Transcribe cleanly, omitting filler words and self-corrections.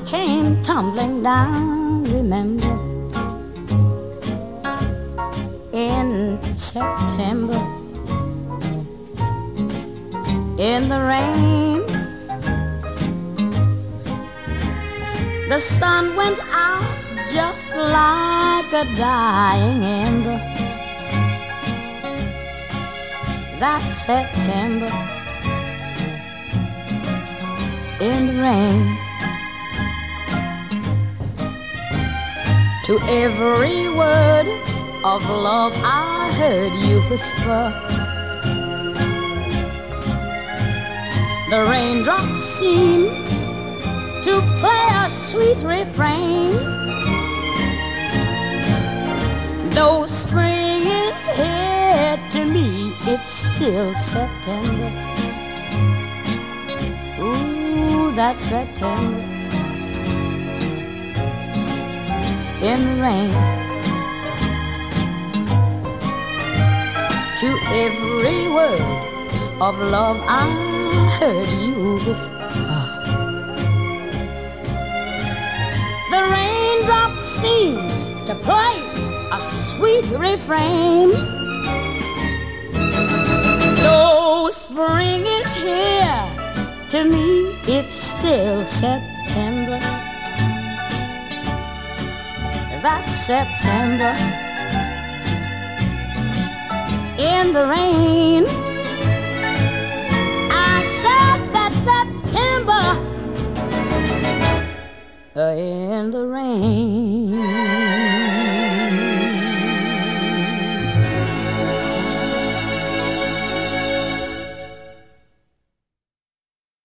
came tumbling down, remember, in September, in the rain. The sun went out just like a dying ember. That September, in the rain. To every word of love I heard you whisper, the raindrops seemed to play a sweet refrain. Though spring is here, to me it's still September. Ooh, that September in the rain. To every word of love I heard you whisper, the raindrops seem to play a sweet refrain. Though spring is here, to me it's still September. That September in the rain. I said that September in the rain.